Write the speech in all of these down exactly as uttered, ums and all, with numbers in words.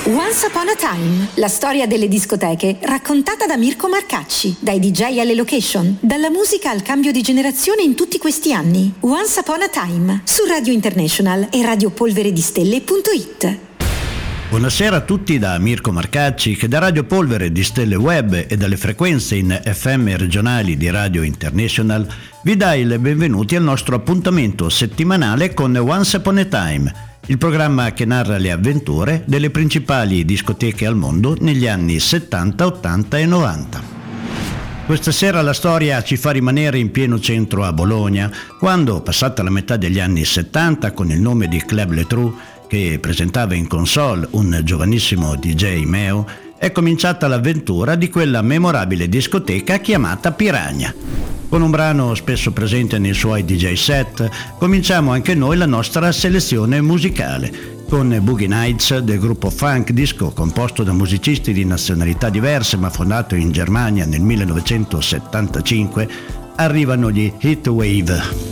Once Upon a Time, la storia delle discoteche raccontata da Mirko Marcacci, dai D J alle location, dalla musica al cambio di generazione in tutti questi anni. Once Upon a Time, su Radio International e radiopolveredistelle punto it. Buonasera a tutti da Mirko Marcacci, che da Radio Polvere di Stelle Web e dalle frequenze in F M regionali di Radio International vi dà il benvenuti al nostro appuntamento settimanale con Once Upon a Time, il programma che narra le avventure delle principali discoteche al mondo negli anni settanta, ottanta e novanta. Questa sera la storia ci fa rimanere in pieno centro a Bologna, quando, passata la metà degli anni settanta, con il nome di Club Le Trou, che presentava in console un giovanissimo D J Meo, è cominciata l'avventura di quella memorabile discoteca chiamata Piranha. Con un brano spesso presente nei suoi D J set, cominciamo anche noi la nostra selezione musicale, con Boogie Nights del gruppo funk disco composto da musicisti di nazionalità diverse ma fondato in Germania nel millenovecentosettantacinque, arrivano gli Heatwave.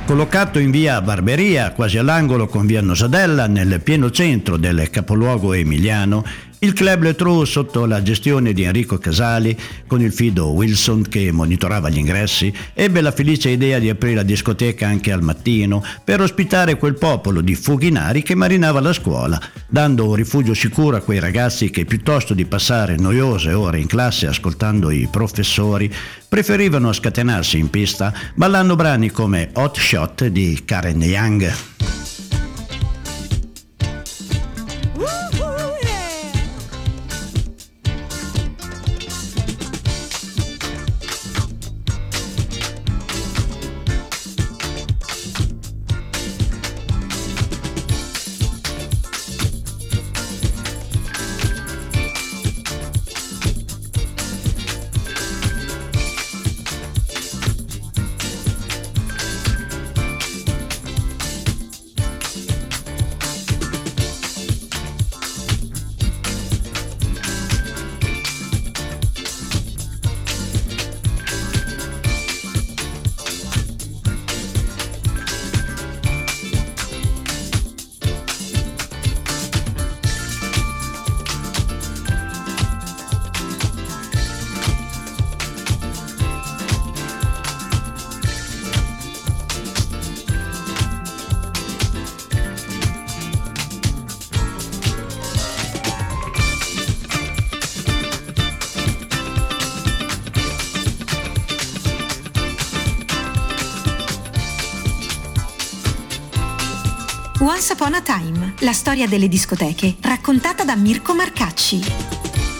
Collocato in via Barberia, quasi all'angolo con via Nosadella, nel pieno centro del capoluogo emiliano, il Club Le Trou, sotto la gestione di Enrico Casali, con il fido Wilson che monitorava gli ingressi, ebbe la felice idea di aprire la discoteca anche al mattino per ospitare quel popolo di fughinari che marinava la scuola, dando un rifugio sicuro a quei ragazzi che, piuttosto di passare noiose ore in classe ascoltando i professori, preferivano scatenarsi in pista ballando brani come Hot Shot di Karen Young. Once Upon a Time, la storia delle discoteche, raccontata da Mirko Marcacci.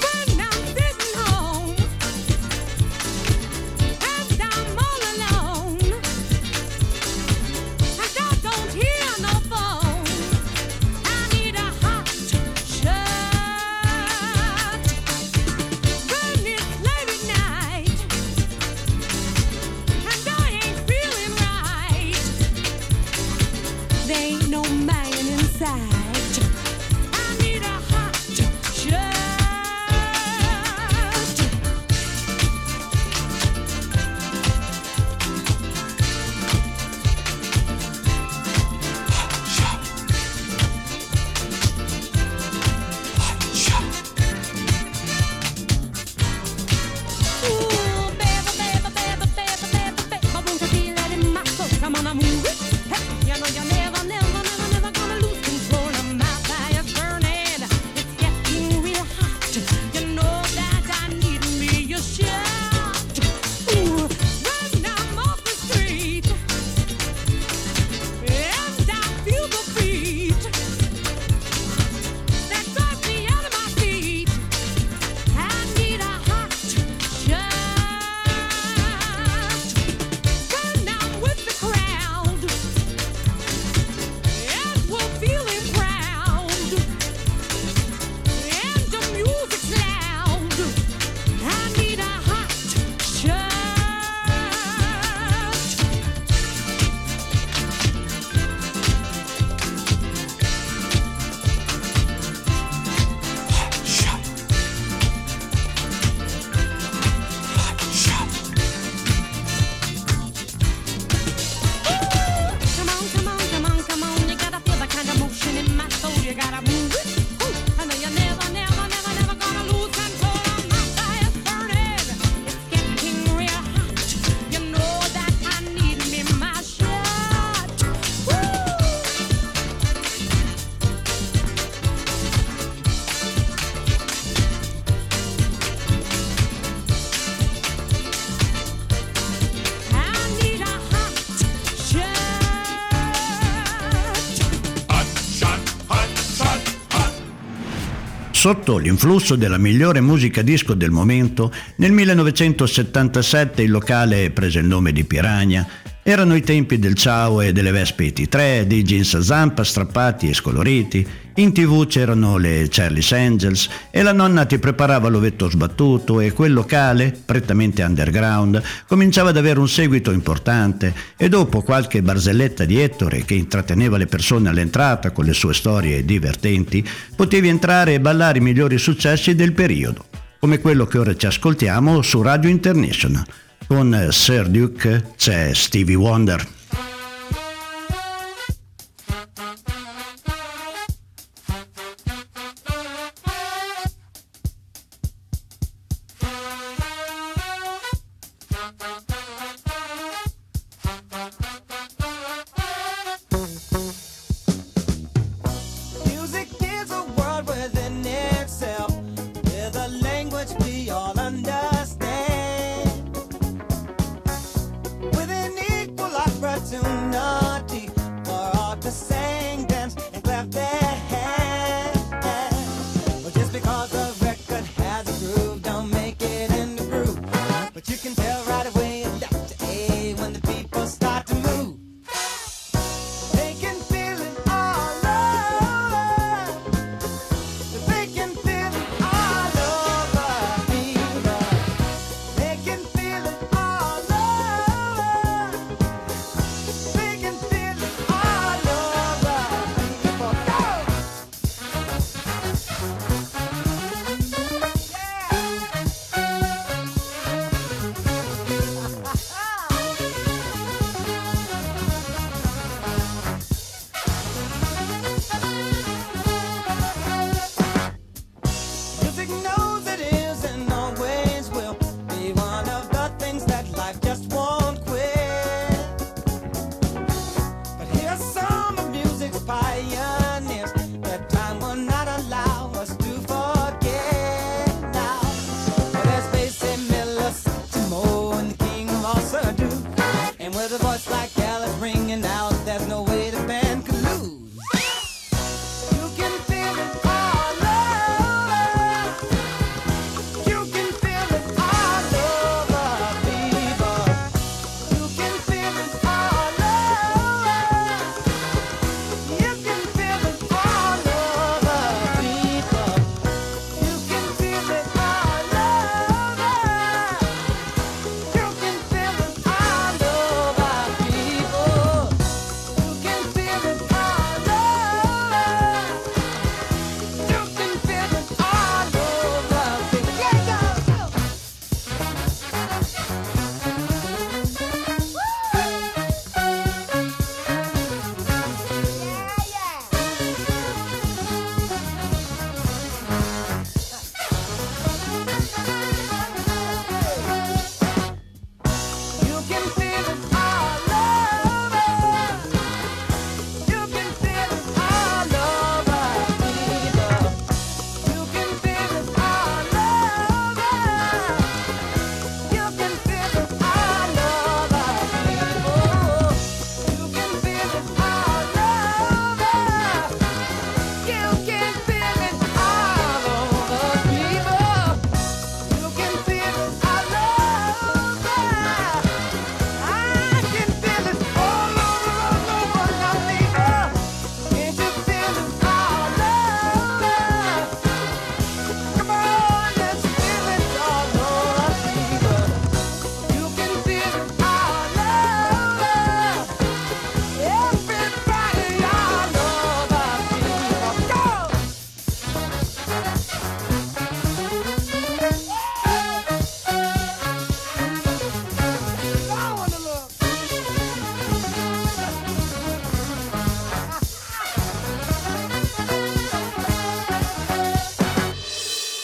Sotto l'influsso della migliore musica disco del momento, nel millenovecentosettantasette il locale prese il nome di Piranha. Erano i tempi del Ciao e delle Vespe I T tre, dei jeans a zampa strappati e scoloriti. In tv c'erano le Charlie's Angels e la nonna ti preparava l'ovetto sbattuto, e quel locale, prettamente underground, cominciava ad avere un seguito importante, e dopo qualche barzelletta di Ettore che intratteneva le persone all'entrata con le sue storie divertenti, potevi entrare e ballare i migliori successi del periodo, come quello che ora ci ascoltiamo su Radio International. Con Sir Duke c'è Stevie Wonder.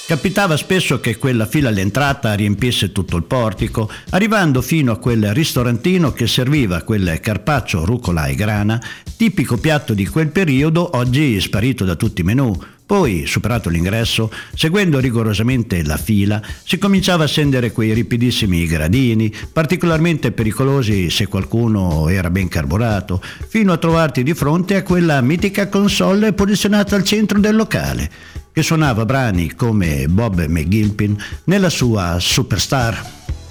Capitava spesso che quella fila all'entrata riempisse tutto il portico, arrivando fino a quel ristorantino che serviva quel carpaccio, rucola e grana, tipico piatto di quel periodo, oggi sparito da tutti i menù. Poi, superato l'ingresso, seguendo rigorosamente la fila, si cominciava a scendere quei ripidissimi gradini, particolarmente pericolosi se qualcuno era ben carburato, fino a trovarti di fronte a quella mitica console posizionata al centro del locale, che suonava brani come Bob McGilpin nella sua Superstar.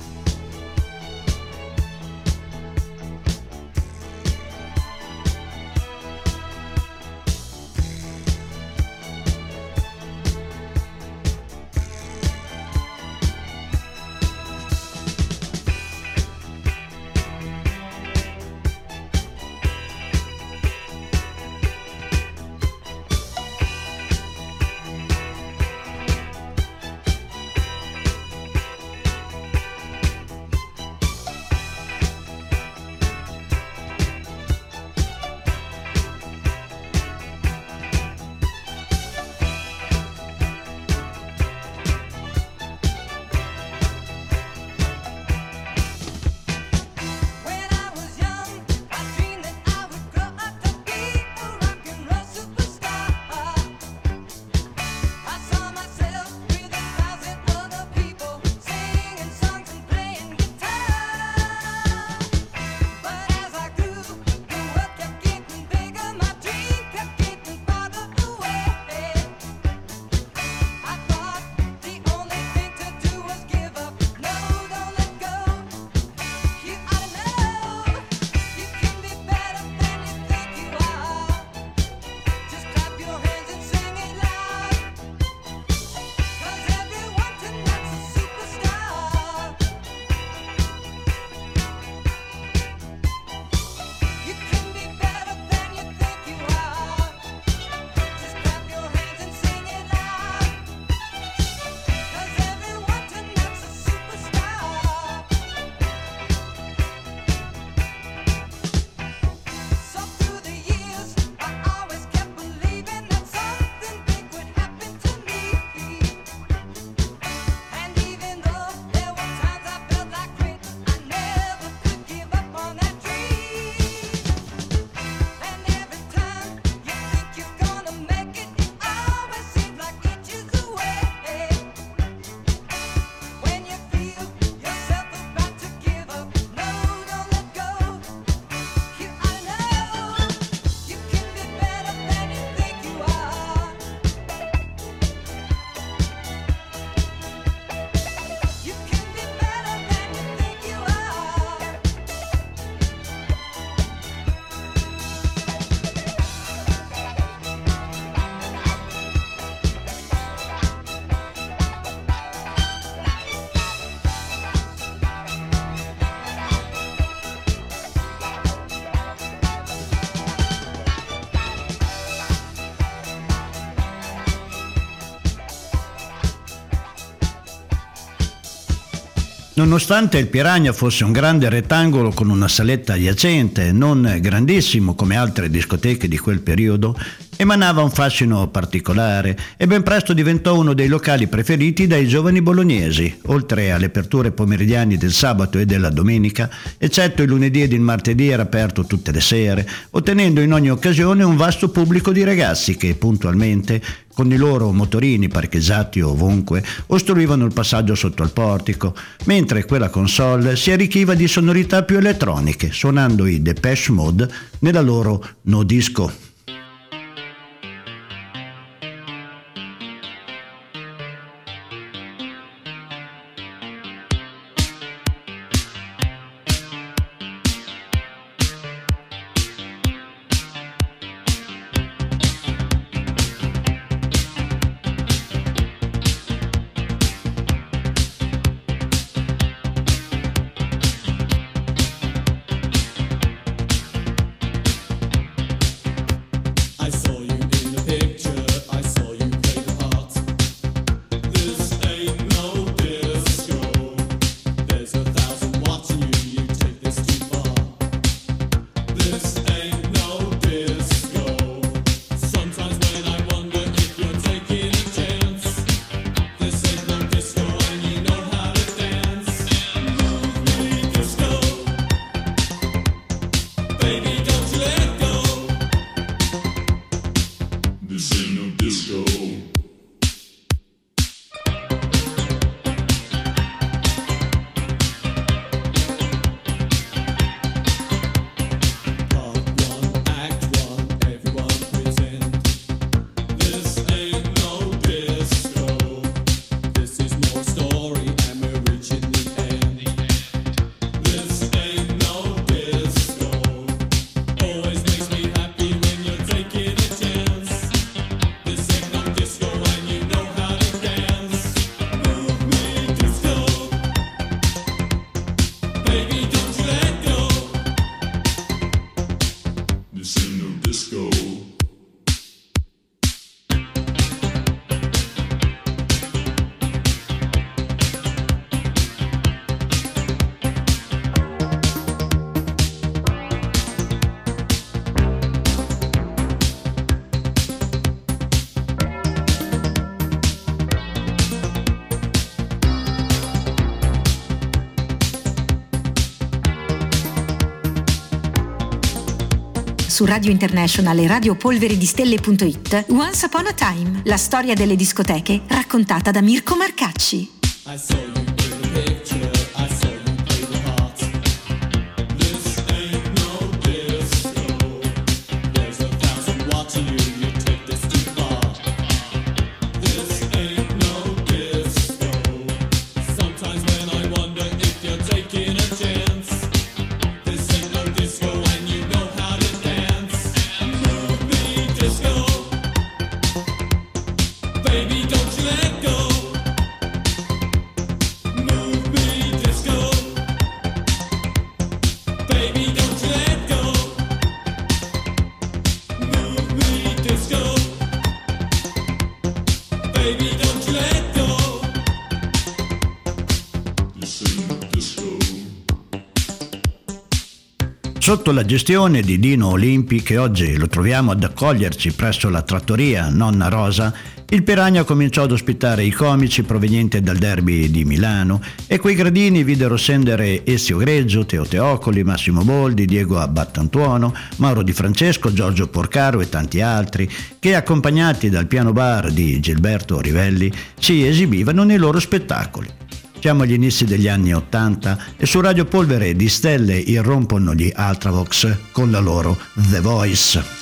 Nonostante il Piranha fosse un grande rettangolo con una saletta adiacente, non grandissimo come altre discoteche di quel periodo, emanava un fascino particolare e ben presto diventò uno dei locali preferiti dai giovani bolognesi, oltre alle aperture pomeridiane del sabato e della domenica, eccetto il lunedì ed il martedì era aperto tutte le sere, ottenendo in ogni occasione un vasto pubblico di ragazzi che puntualmente, con i loro motorini parcheggiati ovunque, ostruivano il passaggio sotto al portico, mentre quella console si arricchiva di sonorità più elettroniche, suonando i Depeche Mode nella loro no disco. su Radio International e radio polvere di stelle punto it, Once Upon a Time, la storia delle discoteche raccontata da Mirko Marcacci. I saw you in the picture, I saw you play the part. This ain't no disco. There's a thousand watching you, you take this too far. This ain't no disco. Sometimes when I wonder if you're taking a chance. This ain't no disco and you know how to dance. Move me disco. Baby, don't you let go. Sotto la gestione di Dino Olimpi, che oggi lo troviamo ad accoglierci presso la trattoria Nonna Rosa, il Piranha cominciò ad ospitare i comici provenienti dal derby di Milano e quei gradini videro scendere Ezio Greggio, Teo Teocoli, Massimo Boldi, Diego Abbattantuono, Mauro Di Francesco, Giorgio Porcaro e tanti altri che, accompagnati dal piano bar di Gilberto Rivelli, si esibivano nei loro spettacoli. Siamo agli inizi degli anni Ottanta e su Radio Polvere di stelle irrompono gli Ultravox con la loro The Voice.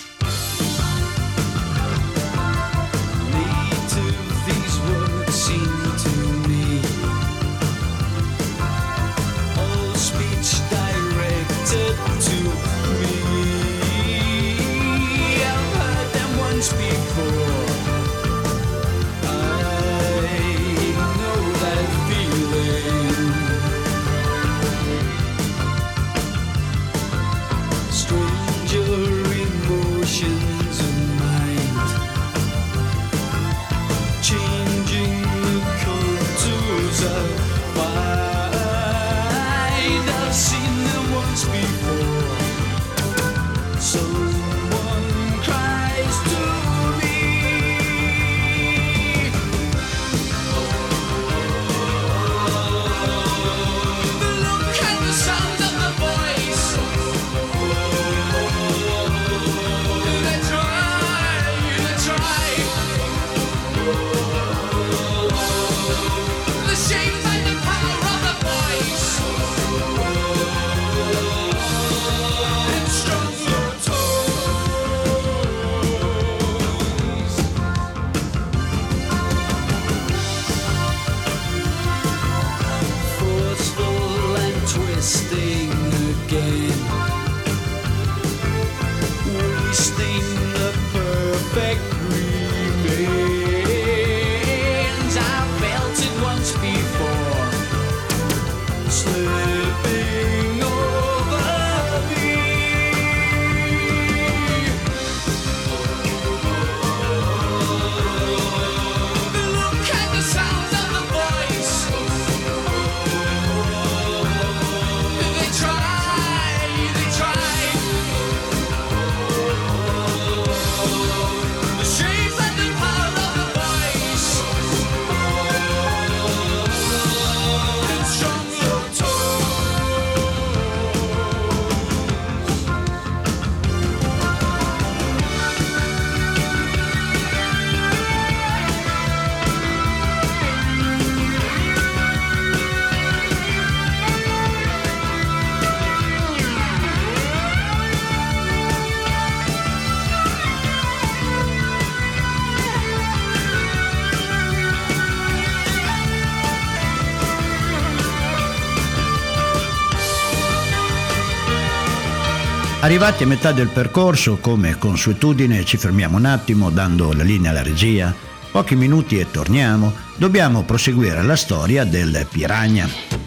Arrivati a metà del percorso, come consuetudine, ci fermiamo un attimo dando la linea alla regia. Pochi minuti e torniamo. Dobbiamo proseguire la storia del Piranha.